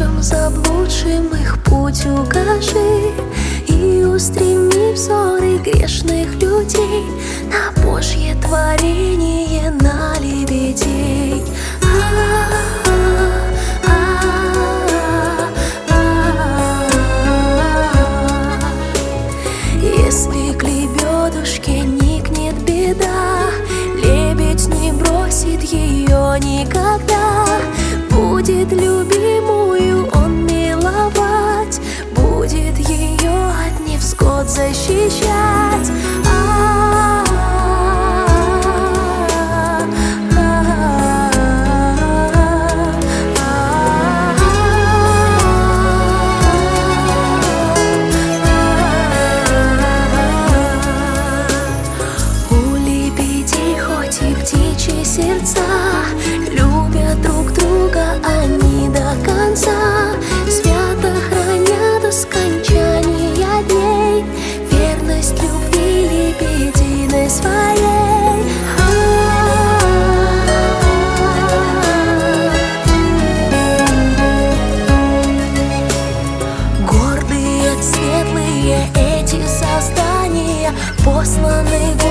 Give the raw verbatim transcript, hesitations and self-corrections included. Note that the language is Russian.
душам заблудшим их путь укажи, и устреми взоры грешных людей на Божье творение, на лебедей. Если к лебедушке никнет беда, лебедь не бросит ее никогда. Будет любимую он миловать, будет ее от невзгод защищать. Птичьи сердца любят друг друга, они до конца свято хранят до скончания дней верность любви лебединой своей. Гордые, светлые эти создания, посланы